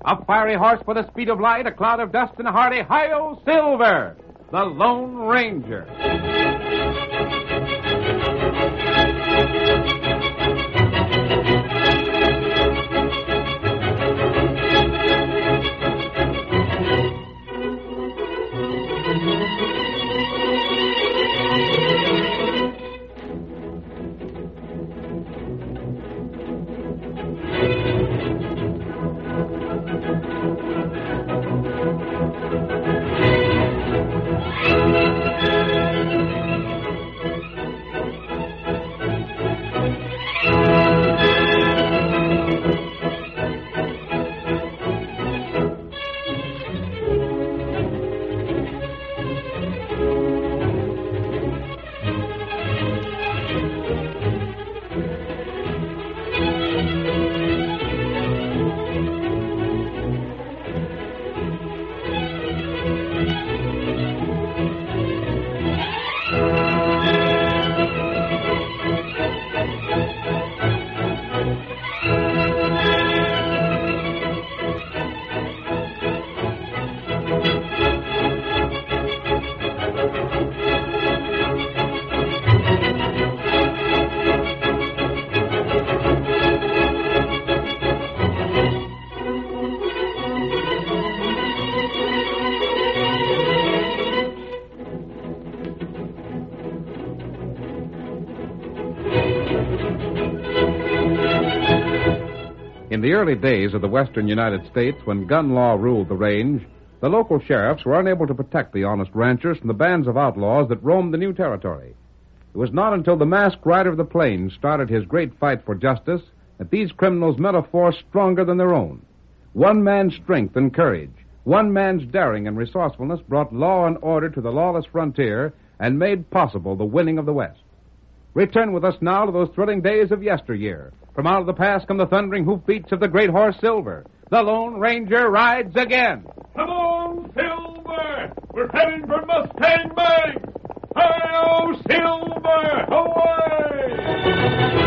A fiery horse with the speed of light, a cloud of dust, and a hearty Hi-Yo Silver, the Lone Ranger. In the early days of the western United States, when gun law ruled the range, the local sheriffs were unable to protect the honest ranchers from the bands of outlaws that roamed the new territory. It was not until the masked rider of the plains started his great fight for justice that these criminals met a force stronger than their own. One man's strength and courage, one man's daring and resourcefulness brought law and order to the lawless frontier and made possible the winning of the West. Return with us now to those thrilling days of yesteryear. From out of the past come the thundering hoofbeats of the great horse Silver. The Lone Ranger rides again. Come on, Silver! We're heading for Mustang Banks! Hi-yo, Silver! Away!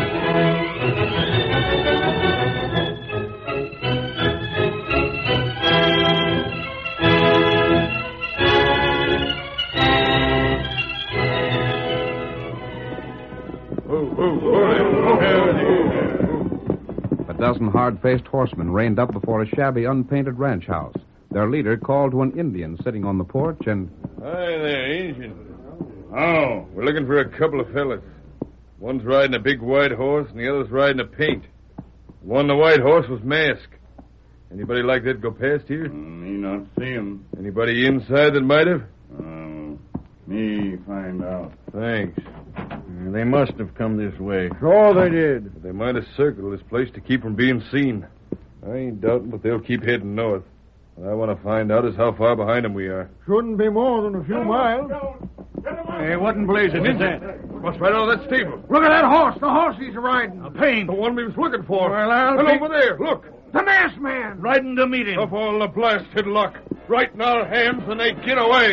A dozen hard-faced horsemen reined up before a shabby, unpainted ranch house. Their leader called to an Indian sitting on the porch and... Hi there, Indian. Oh, we're looking for a couple of fellas. One's riding a big white horse and the other's riding a paint. The one on the white horse was masked. Anybody like that go past here? Me not see him. Anybody inside that might have? Me find out. Thanks. They must have come this way. Sure they did. But they might have circled this place to keep from being seen. I ain't doubting, but they'll keep heading north. What I want to find out is how far behind them we are. Shouldn't be more than a few miles. Hey, what in blazing is that? What's right out of that stable? Look at that horse. The horse he's riding. A paint. The one we was looking for. Well, I'll and take... over there, look. The masked man. Riding to meet him. Of all the blasted luck. Right in our hands and they get away.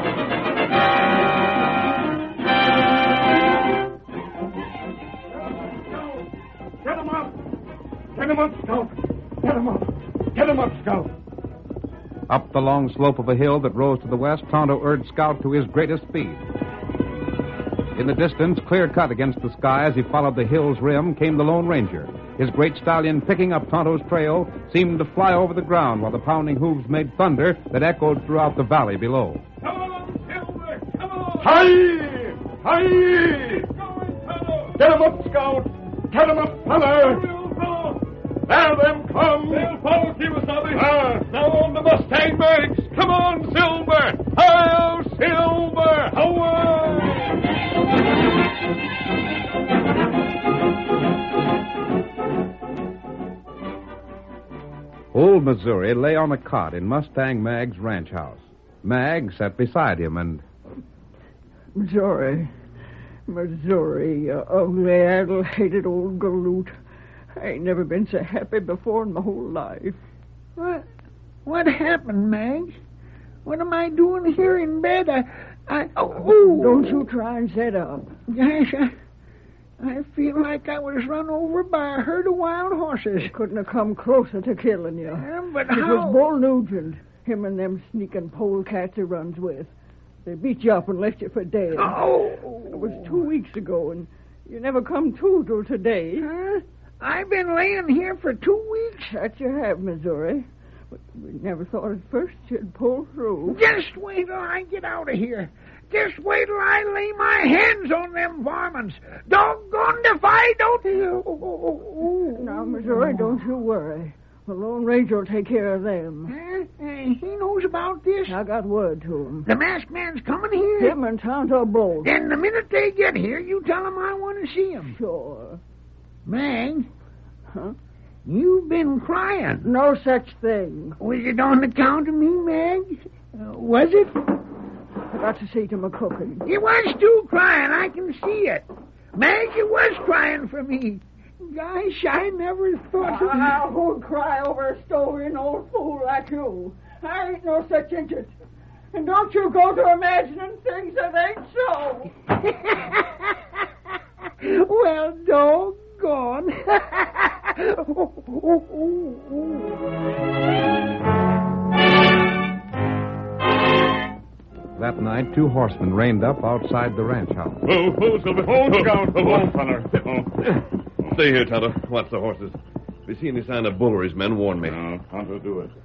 Get him up. Get him up, Scout. Get him up. Get him up, Scout. Up the long slope of a hill that rose to the west, Tonto urged Scout to his greatest speed. In the distance, clear cut against the sky as he followed the hill's rim, came the Lone Ranger. His great stallion, picking up Tonto's trail, seemed to fly over the ground while the pounding hooves made thunder that echoed throughout the valley below. Come on, Silver! Come on! Hi! Hi! Keep going, Tonto! Get him up, Scout. Get him up, fella. There them come. They'll follow Kimasabi. Now on the Mustang Banks. Come on, Silver! Hi-yo, Silver! Away! Old Missouri lay on a cot in Mustang Mag's ranch house. Mag sat beside him and... Missouri, you ugly, addle-hated old galoot. I ain't never been so happy before in my whole life. What happened, Mag? What am I doing here in bed? Oh. Don't you try and sit up. Gosh, I feel like I was run over by a herd of wild horses. Couldn't have come closer to killing you. But It how? was Bull Nugent, him and them sneaking polecats he runs with. They beat you up and left you for dead. Oh! It was 2 weeks ago, and you never come to till today. Huh? I've been laying here for 2 weeks. That you have, Missouri. But we never thought at first you'd pull through. Just wait till I get out of here. Just wait till I lay my hands on them varmints. Doggone if I don't. Now, Missouri, don't you worry. The Lone Ranger will take care of them. Huh? He knows about this. I got word to him. The masked man's coming here. Him and Tonto both. Then the minute they get here, you tell them I want to see him. Sure. Mag, Huh? you've been crying. No such thing. Was it on account of me, Mag? Was it? I got to see to my cooking. You was too crying. I can see it. Mag, you was crying for me. Gosh, I never thought of I won't cry over a stolen old fool like you. I ain't no such interest. And don't you go to imagining things that ain't so. Well, doggone. That night, 2 horsemen reined up outside the ranch house. Oh, Silver. Oh, look out. Oh, feller. Stay here, Tonto. Watch the horses. If you see any sign of Bull or his men, warn me. No, Tonto, do it.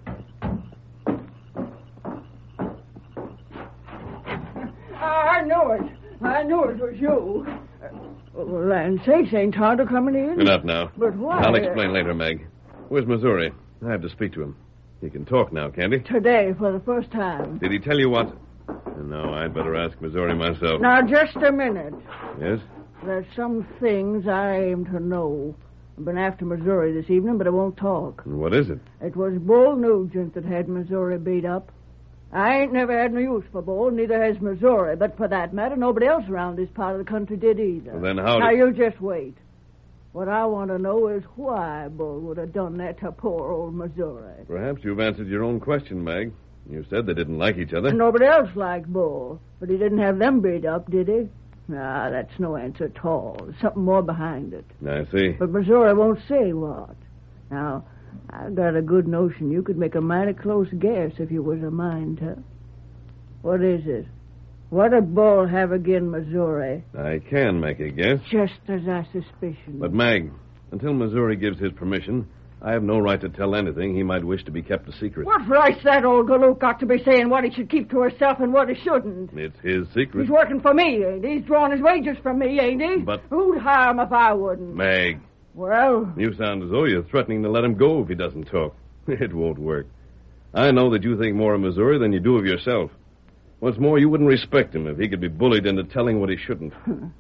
I knew it. I knew it was you. Well, land sakes, ain't Tonto coming in? Enough now. But why? I'll explain later, Meg. Where's Missouri? I have to speak to him. He can talk now, can't he? Today, for the first time. Did he tell you what? No, I'd better ask Missouri myself. Now, just a minute. Yes? There's some things I aim to know. I've been after Missouri this evening, but I won't talk. And what is it? It was Bull Nugent that had Missouri beat up. I ain't never had no use for Bull, neither has Missouri. But for that matter, nobody else around this part of the country did either. Well, then how Now, did... you just wait. What I want to know is why Bull would have done that to poor old Missouri. Perhaps you've answered your own question, Meg. You said they didn't like each other. Nobody else liked Bull, but he didn't have them beat up, did he? Nah, that's no answer at all. There's something more behind it. I see. But Missouri won't say what. Now, I've got a good notion you could make a mighty close guess if you was a mind to. What is it? What did Bull have again Missouri? I can make a guess. Just as I suspicion. But, Meg, until Missouri gives his permission, I have no right to tell anything he might wish to be kept a secret. What right's that old galoot got to be saying what he should keep to himself and what he shouldn't? It's his secret. He's working for me, ain't he? He's drawing his wages from me, ain't he? But- Who'd hire him if I wouldn't? Meg, Well, you sound as though you're threatening to let him go if he doesn't talk. It won't work. I know that you think more of Missouri than you do of yourself. What's more, you wouldn't respect him if he could be bullied into telling what he shouldn't.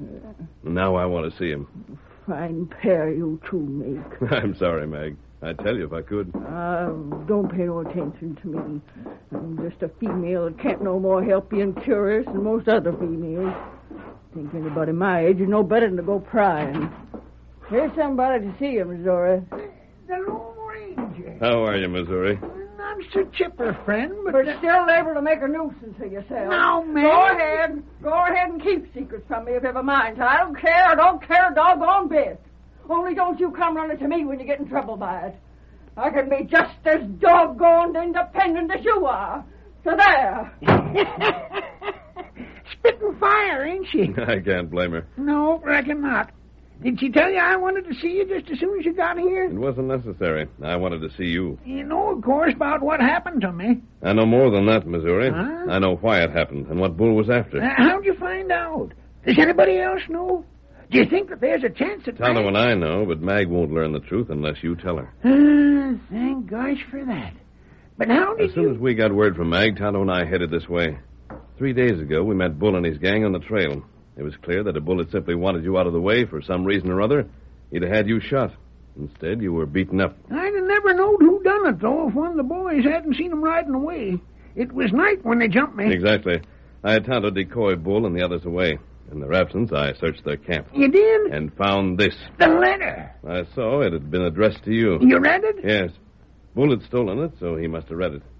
Now I want to see him. fine pair, you two make. I'm sorry, Meg. I'd tell you if I could. Don't pay no attention to me. I'm just a female that can't no more help being curious than most other females. Think anybody my age is no better than to go prying. Here's somebody to see you, Missouri. The Lone Ranger. How are you, Missouri? Not so chipper, friend, but... But still able to make a nuisance of yourself. Now, man. Go ahead and keep secrets from me if you have a mind to. I don't care a doggone bit. Only don't you come running to me when you get in trouble by it. I can be just as doggone independent as you are. So there. Spitting fire, ain't she? I can't blame her. No, reckon not. Did she tell you I wanted to see you just as soon as you got here? It wasn't necessary. I wanted to see you. You know, of course, about what happened to me. I know more than that, Missouri. Huh? I know why it happened and what Bull was after. How'd you find out? Does anybody else know? Do you think that there's a chance that... Tonto and I know, but Mag won't learn the truth unless you tell her. Thank gosh for that. But how did As soon as we got word from Mag, Tonto and I headed this way. 3 days ago, we met Bull and his gang on the trail. It was clear that if Bull had simply wanted you out of the way for some reason or other, he'd have had you shot. Instead, you were beaten up. I'd have never knowed who done it, though, if one of the boys hadn't seen him riding away. It was night when they jumped me. Exactly. I had Tonto decoy Bull and the others away. In their absence, I searched their camp. You did? And found this. The letter. I saw it had been addressed to you. You read it? Yes. Bull had stolen it, so he must have read it.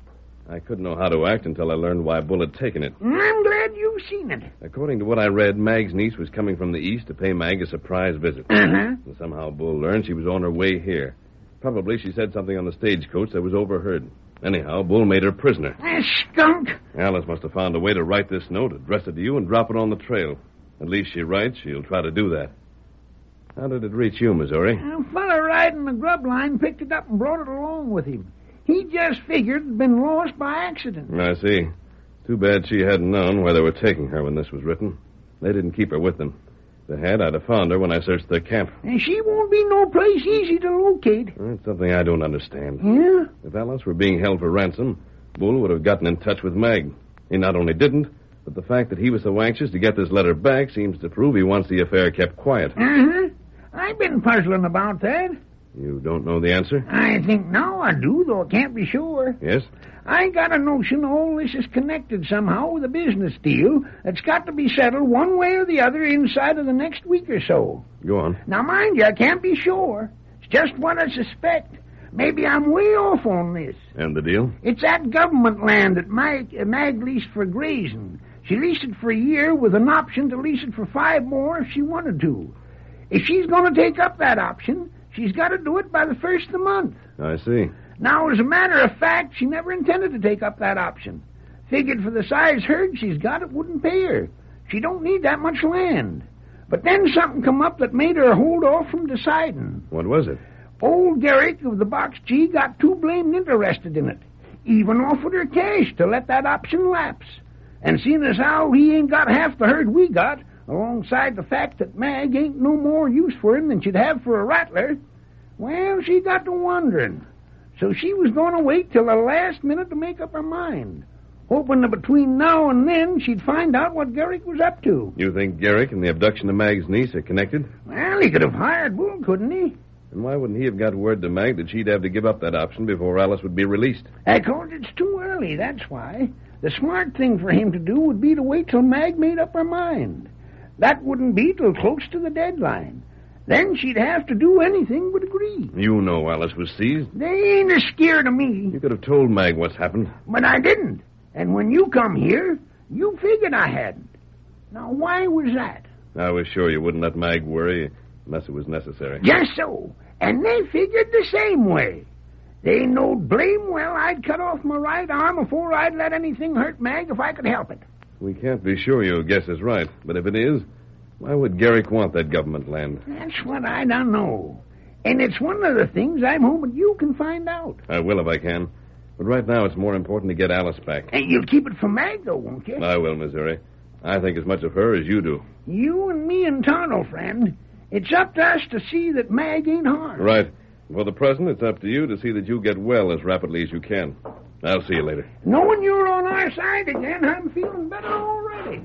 I couldn't know how to act until I learned why Bull had taken it. I'm glad you've seen it. According to what I read, Mag's niece was coming from the east to pay Mag a surprise visit. Uh-huh. And somehow Bull learned she was on her way here. Probably she said something on the stagecoach that was overheard. Anyhow, Bull made her prisoner. Skunk. Alice must have found a way to write this note, address it to you, and drop it on the trail. At least she writes she'll try to do that. How did it reach you, Missouri? A fella riding the grub line picked it up and brought it along with him. He just figured it had been lost by accident. I see. Too bad she hadn't known where they were taking her when this was written. They didn't keep her with them. If they had, I'd have found her when I searched their camp. And she won't be no place easy to locate. That's something I don't understand. Yeah? If Alice were being held for ransom, Bull would have gotten in touch with Mag. He not only didn't, but the fact that he was so anxious to get this letter back seems to prove he wants the affair kept quiet. Uh-huh. I've been puzzling about that. You don't know the answer? I think now I do, though I can't be sure. Yes? I got a notion all this is connected somehow with a business deal that's got to be settled one way or the other inside of the next week or so. Go on. Now, mind you, I can't be sure. It's just what I suspect. Maybe I'm way off on this. And the deal? It's that government land that Mag leased for grazing. She leased it for a year with an option to lease it for 5 more if she wanted to. If she's going to take up that option, she's got to do it by the 1st of the month. I see. Now, as a matter of fact, she never intended to take up that option. Figured for the size herd she's got, it wouldn't pay her. She don't need that much land. But then something come up that made her hold off from deciding. What was it? Old Garrick of the Box G got too blamed interested in it. Even offered her cash to let that option lapse. And seeing as how he ain't got half the herd we got, alongside the fact that Mag ain't no more use for him than she'd have for a rattler, well, she got to wondering. So she was going to wait till the last minute to make up her mind, hoping that between now and then she'd find out what Garrick was up to. You think Garrick and the abduction of Mag's niece are connected? Well, he could have hired Bull, couldn't he? And why wouldn't he have got word to Mag that she'd have to give up that option before Alice would be released? Because it's too early, that's why. The smart thing for him to do would be to wait till Mag made up her mind. That wouldn't be till close to the deadline. Then she'd have to do anything but agree. You know Alice was seized. They ain't a scared of me. You could have told Mag what's happened. But I didn't. And when you come here, you figured I hadn't. Now, why was that? I was sure you wouldn't let Mag worry unless it was necessary. Just so. And they figured the same way. They knowed blame well I'd cut off my right arm before I'd let anything hurt Mag if I could help it. We can't be sure your guess is right, but if it is, why would Garrick want that government land? That's what I don't know. And it's one of the things I'm hoping you can find out. I will if I can. But right now it's more important to get Alice back. And you'll keep it from Mag, though, won't you? I will, Missouri. I think as much of her as you do. You and me and Tonto, friend. It's up to us to see that Mag ain't harmed. Right. For the present, it's up to you to see that you get well as rapidly as you can. I'll see you later. Knowing you're on our side again, I'm feeling better already.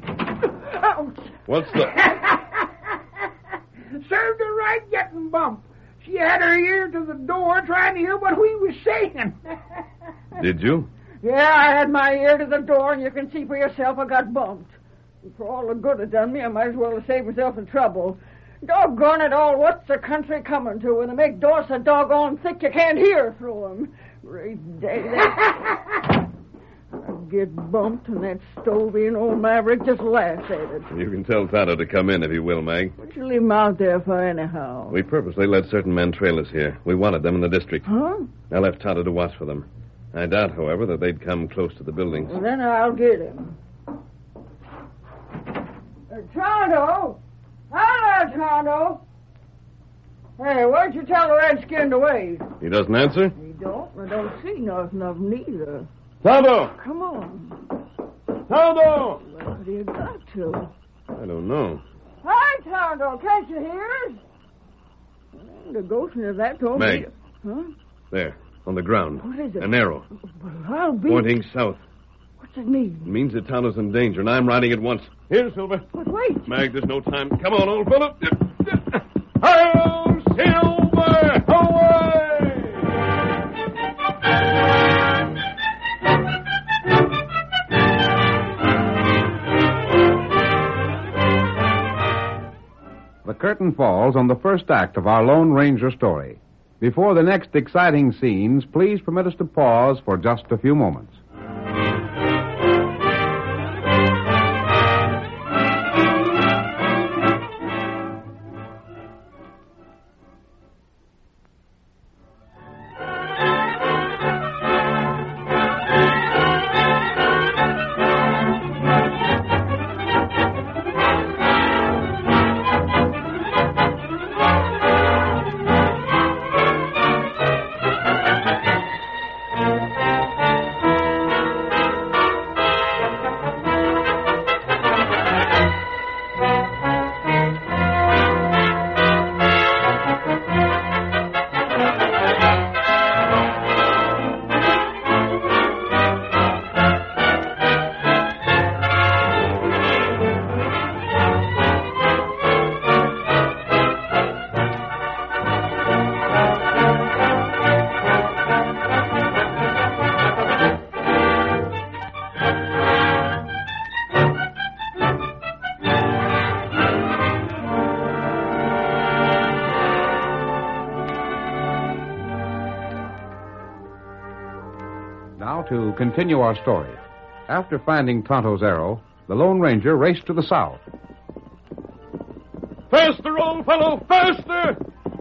Ouch. What's the... Served her right getting bumped. She had her ear to the door trying to hear what we was saying. Did you? Yeah, I had my ear to the door, and you can see for yourself I got bumped. And for all the good it done me, I might as well have saved myself in trouble. Doggone it all, what's the country coming to when they make doors so doggone thick you can't hear through them? Great day. I get bumped, and that Stovey old Maverick just laughs at it. You can tell Tonto to come in if he will, Mag. What you leave him out there for, anyhow? We purposely let certain men trail us here. We wanted them in the district. Huh? I left Tonto to watch for them. I doubt, however, that they'd come close to the buildings. Well, then I'll get him. Tonto! Hello, Tonto! Hey, why'd you tell the redskin to wait? He doesn't answer? He don't. I don't see nothing of him neither. Tonto! Come on. Tonto! Where do you got to? I don't know. Hi, Tonto. Can't you hear us? Well, the ghost of that told me... Meg. Huh? There, on the ground. What is it? An arrow. Well, I'll be... Pointing south. What's it mean? It means that Tonto's in danger, and I'm riding at once. Here, Silver. But wait. Mag, there's no time. Come on, old fellow. Hi-yo, Silver! Away! The curtain falls on the first act of our Lone Ranger story. Before the next exciting scenes, please permit us to pause for just a few moments. to continue our story. After finding Tonto's arrow, the Lone Ranger raced to the south. Faster, old fellow, faster!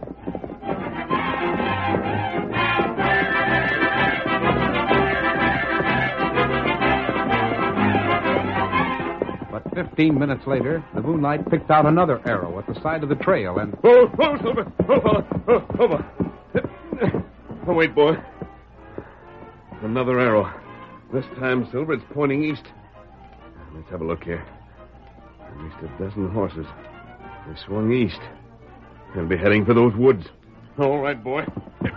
But 15 minutes later, the moonlight picked out another arrow at the side of the trail and... Oh, Silver! Oh, fella! Oh, oh, wait, boy. Another arrow. This time, Silver, it's pointing east. Let's have a look here. At least a dozen horses. They swung east. They'll be heading for those woods. All right, boy.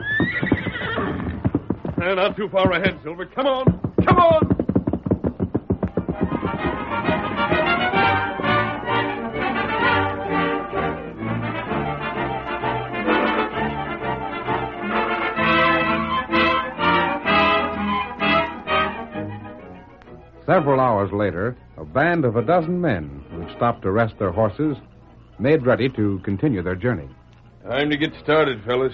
Not too far ahead, Silver. Come on! Come on! Several hours later, a band of a dozen men who had stopped to rest their horses made ready to continue their journey. Time to get started, fellas.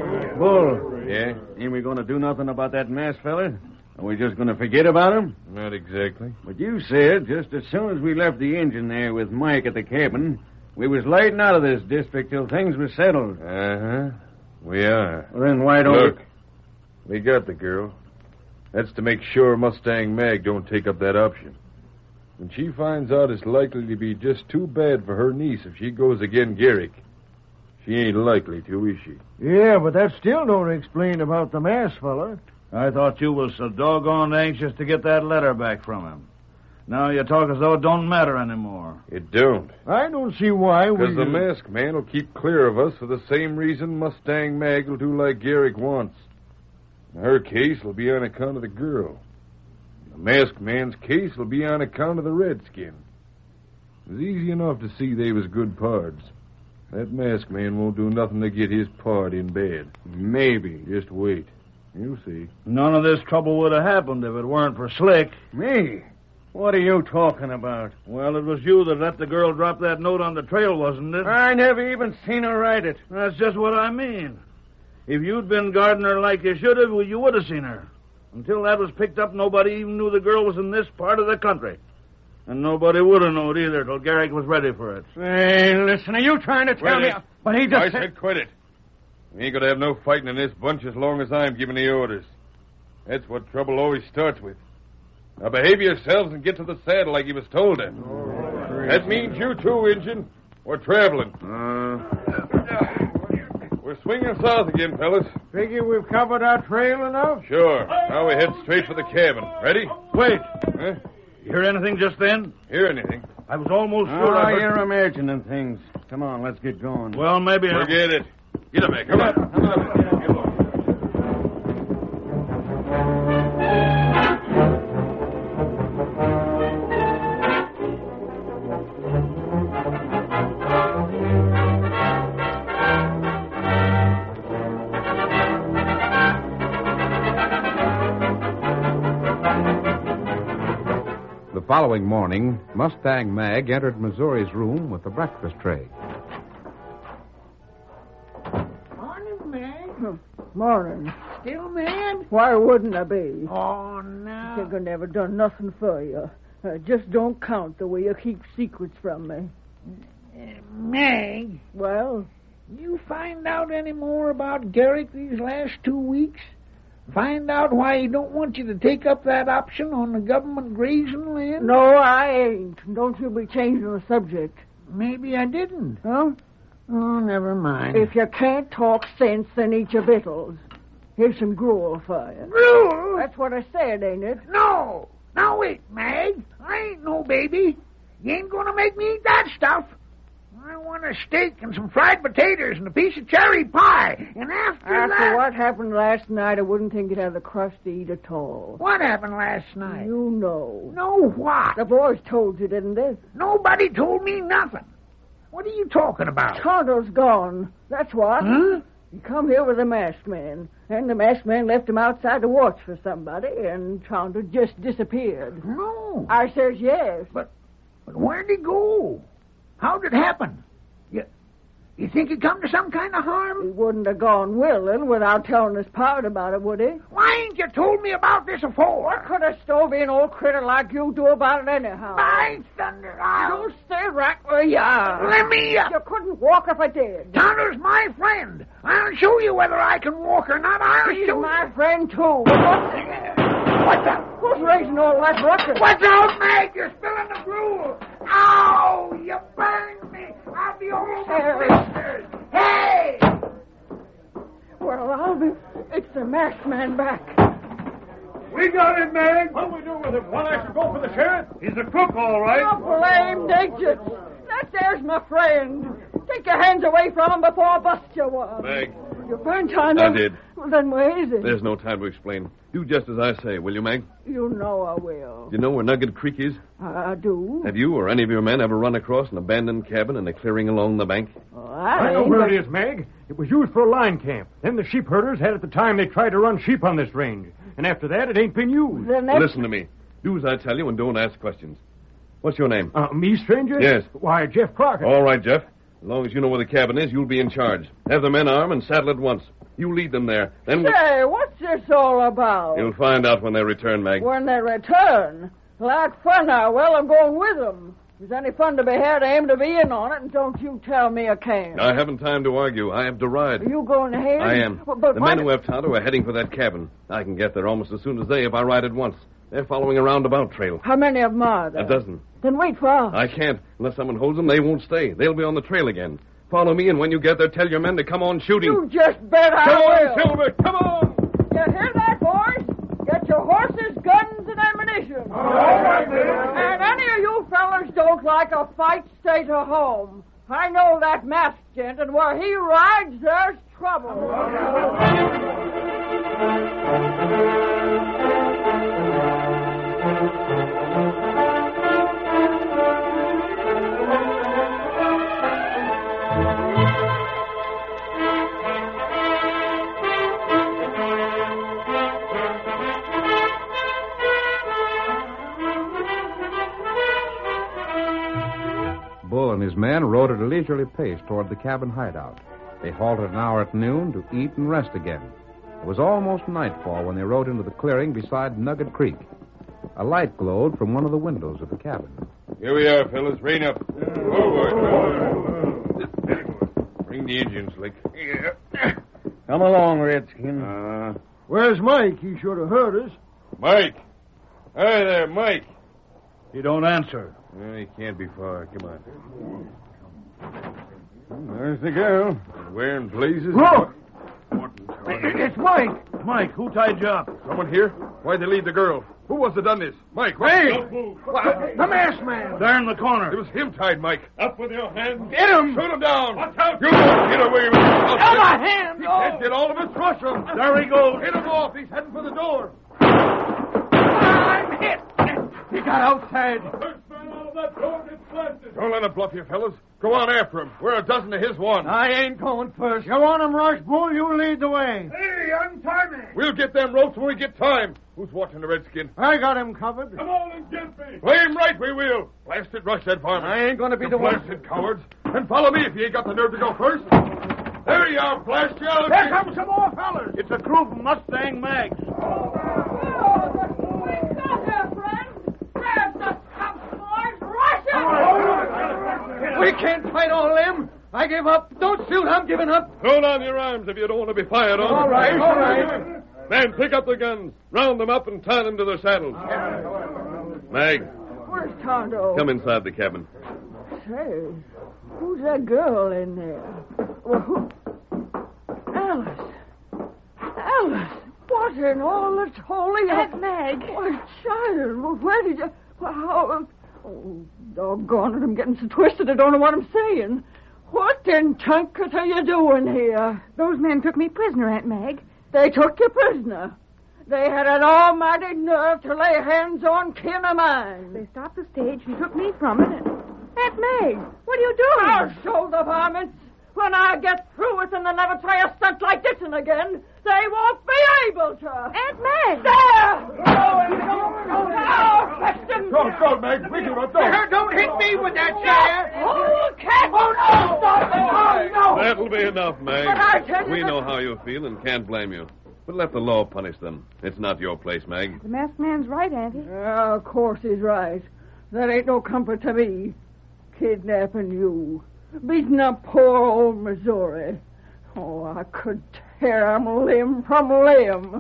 Bull. Yeah? Ain't we going to do nothing about that masked fella? Are we just going to forget about him? Not exactly. But you said just as soon as we left the engine there with Mike at the cabin, we was lighting out of this district till things were settled. Uh-huh. We are. Well, then why don't Look, we got the girl. That's to make sure Mustang Mag don't take up that option. When she finds out it's likely to be just too bad for her niece if she goes again Garrick, she ain't likely to, is she? Yeah, but that still don't explain about the masked fella. I thought you was so doggone anxious to get that letter back from him. Now you talk as though it don't matter anymore. It don't. I don't see why we... Because the masked man will keep clear of us for the same reason Mustang Mag will do like Garrick wants. In her case will be on account of the girl. The masked man's case will be on account of the redskin. It's easy enough to see they was good pards. That masked man won't do nothing to get his pard in bed. Maybe. Just wait. You'll see. None of this trouble would have happened if it weren't for Slick. Me? What are you talking about? Well, it was you that let the girl drop that note on the trail, wasn't it? I never even seen her write it. That's just what I mean. If you'd been guarding her like you should have, well, you would have seen her. Until that was picked up, nobody even knew the girl was in this part of the country. And nobody would have known either till Garrick was ready for it. Hey, listen, are you trying to tell me? Quit it. But he just I said quit it. We ain't gonna have no fighting in this bunch as long as I'm giving the orders. That's what trouble always starts with. Now behave yourselves and get to the saddle like you was told to. That means you too, Injun. We're traveling. We're swinging south again, fellas. Figure we've covered our trail enough? Sure. Now we head straight for the cabin. Ready? Wait. Huh? You hear anything just then? Hear anything? I was almost sure I heard... you're imagining things. Come on, let's get going. Well, maybe... Forget it. Get up there. Come on. Come on. Get along. The following morning, Mustang Mag entered Missouri's room with a breakfast tray. Morning, Mag. Morning. Still mad? Why wouldn't I be? Oh, I no. think I never done nothing for you. Just don't count the way you keep secrets from me. Mag, Well, you find out any more about Garrick these last 2 weeks? Find out why he don't want you to take up that option on the government grazing land? no, I ain't. Don't you be changing the subject. Maybe I didn't. Huh? Oh, never mind. If you can't talk sense, then eat your victuals. Here's some gruel for you. Gruel? That's what I said, ain't it? No. Now, wait, Mag. I ain't no baby. You ain't gonna make me eat that stuff. I want a steak and some fried potatoes and a piece of cherry pie. And after that... what happened last night, I wouldn't think you'd have the crust to eat at all. What happened last night? You know. Know what? The boys told you, didn't they? Nobody told me nothing. What are you talking about? Tonto's gone. That's what. Huh? He come here with a masked man, and the masked man left him outside to watch for somebody, and Tonto just disappeared. No. I says yes. But where'd he go? How'd it happen? You think he'd come to some kind of He harm? wouldn't have gone willing without telling his pard about it, would he? Why ain't you told me about this afore? What could a stove-in old critter like you do about it anyhow? By thunder, You stay right where you are. Let me... You couldn't walk if I did. Tonto's my friend. I'll show you whether I can walk or not. I'll He's show my friend, too. What's up? Who's raising all that ruckus? What's out, Mag? You're spilling the gruel. Ow! You burned me. I'll be all over blisters. Hey! Well, I'll be... It's the masked man back. We got him, Mag. What'll we do with him? Want I should go for the sheriff? He's a crook, all right. You blamed idiots. That there's my friend. Take your hands away from him before I bust you one. Meg, You burned Tonto? I did. Well, then where is it? there's no time to explain. Do just as I say, will you, Meg? You know I will. Do you know where Nugget Creek is? I do. Have you or any of your men ever run across an abandoned cabin in a clearing along the bank? Oh, I know ain't, where but- it is, Mag. It was used for a line camp. Then the sheep herders had it the time they tried to run sheep on this range. And after that, it ain't been used. Then that's... Listen to me. Do as I tell you and don't ask questions. What's your name? Me, stranger? Yes. Why, Jeff Crockett. All right, Jeff. As long as you know where the cabin is, you'll be in charge. Have the men arm and saddle at once. You lead them there. Then Say, what's this all about? you'll find out when they return, Meg. When they return. Like fun now. Well, I'm going with them. If there's any fun to be had, I aim to be in on it, and don't you tell me I can't. I haven't time to argue. I have to ride. Are you going ahead? I am. Well, but the why men who have Tonto are heading for that cabin. I can get there almost as soon as they if I ride at once. They're following a roundabout trail. How many of them are there? A dozen. Then wait for us. I can't. Unless someone holds them, they won't stay. They'll be on the trail again. Follow me, and when you get there, tell your men to come on shooting. You just bet I Come will. on, Silver! Come on! You hear that, boys? Get your horses, guns, and ammunition. All right, then. And any of you fellas don't like a fight, stay to home. I know that masked gent, and where he rides, there's trouble. Bull and his men rode at a leisurely pace toward the cabin hideout. They halted an hour at noon to eat and rest again. It was almost nightfall when they rode into the clearing beside Nugget Creek. A light glowed from one of the windows of the cabin. Here we are, fellas. Rein up. Forward. Bring the engine, Slick. Come along, Redskin. Where's Mike? He should have heard us. Mike! Hi there, Mike. He don't answer. He can't be far. Come on. There's the girl. Where in blazes? Look! What It's Mike. Mike, who tied you up? Someone here? Why'd they leave the girl? Who was it done this? Mike, what? Hey! Don't move. The masked man. There in the corner. It was him tied, Mike. Up with your hands. Get him! Shoot him down! Watch out! You won't get away with it. Out my hand! He can't get all of us. Rush him! There he goes. Hit him off. He's heading for the door. I'm hit. He got outside. Don't let him bluff you, fellas. Go on after him. We're a dozen to his one. I ain't going first. You want him, Rush Bull? You lead the way. Hey, untie me. We'll get them ropes when we get time. Who's watching the redskin? I got him covered. Come on and get me. Play him right, we will. Blasted rush that varmint. I ain't going to be You the one. blasted cowards. And follow me if you ain't got the nerve to go first. There you are, blast you out. Here come some more fellas. It's a crew from Mustang Mags. We can't fight all them. I give up. Don't shoot. I'm giving up. Throw down your arms if you don't want to be fired on. All right, all right. Men, pick up the guns. Round them up and tie them to their saddles. Mag, Where's Tonto? come inside the cabin. Say, who's that girl in there? Well, who? Alice. Alice, what in all that's holy? Aunt Mag. Why, child, well, where did you... Well, how... Oh, doggone it, I'm getting so twisted I don't know what I'm saying. What in Tunket are you doing here? Those men took me prisoner, Aunt Mag. They took you prisoner. They had an almighty nerve to lay hands on kin of mine. They stopped the stage and took me from it. Aunt Mag, what are you doing? I'll show the varmints. When I get through with them, they'll never try a stunt like this one again. They won't be able to. Aunt Meg! There! Don't, Meg. We give up. Don't hit me with that chair. Oh, cat! Oh, no! Stop it! Oh, no! That'll be enough, Meg. But I tell you We that- know how you feel and can't blame you. But let the law punish them. It's not your place, Meg. The masked man's right, Auntie. Of course he's right. That ain't no comfort to me. Kidnapping you. Beating up poor old Missouri. Oh, I could tear him limb from limb.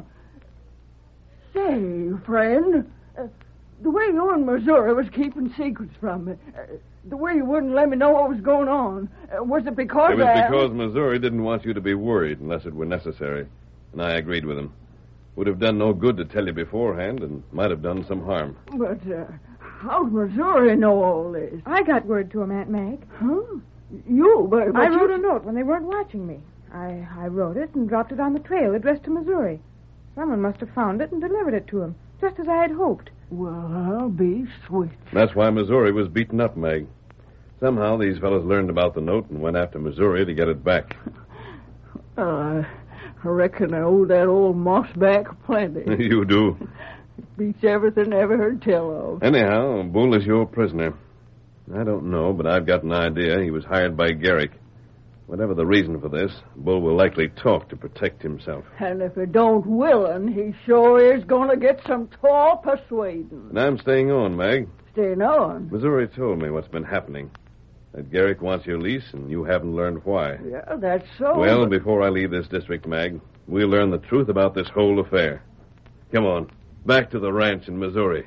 Say, friend, the way you in Missouri was keeping secrets from me, the way you wouldn't let me know what was going on, was it because It was because Missouri didn't want you to be worried unless it were necessary. And I agreed with him. Would have done no good to tell you beforehand and might have done some harm. But how'd Missouri know all this? I got word to him, Aunt Meg. Huh? You, but I you... wrote a note when they weren't watching me. I wrote it and dropped it on the trail addressed to Missouri. Someone must have found it and delivered it to him, just as I had hoped. Well, I'll be sweet. That's why Missouri was beaten up, Meg. Somehow these fellows learned about the note and went after Missouri to get it back. I reckon I owe that old mossback plenty. You do. Beats everything I ever heard tell of. Anyhow, Bull is your prisoner. I don't know, but I've got an idea he was hired by Garrick. Whatever the reason for this, Bull will likely talk to protect himself. And if he don't willin', he sure is going to get some tall persuading. And I'm staying on, Meg. Staying on? Missouri told me what's been happening. That Garrick wants your lease, and you haven't learned why. Yeah, that's so. Well, but... before I leave this district, Mag, we'll learn the truth about this whole affair. Come on, back to the ranch in Missouri.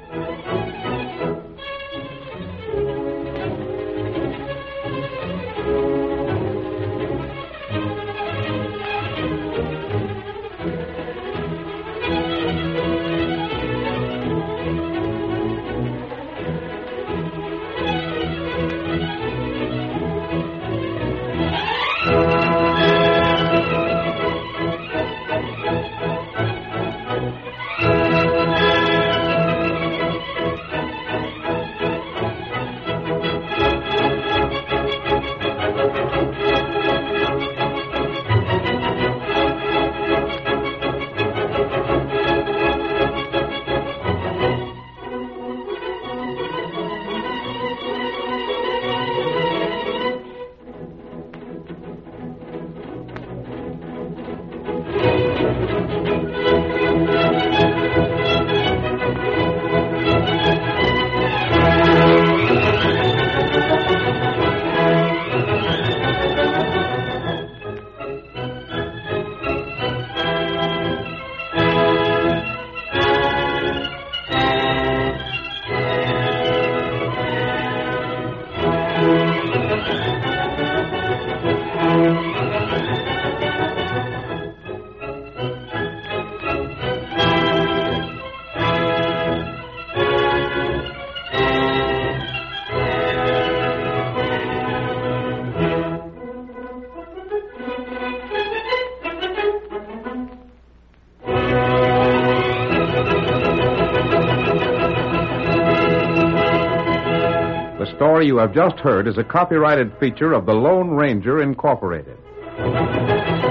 The story you have just heard is a copyrighted feature of the Lone Ranger Incorporated.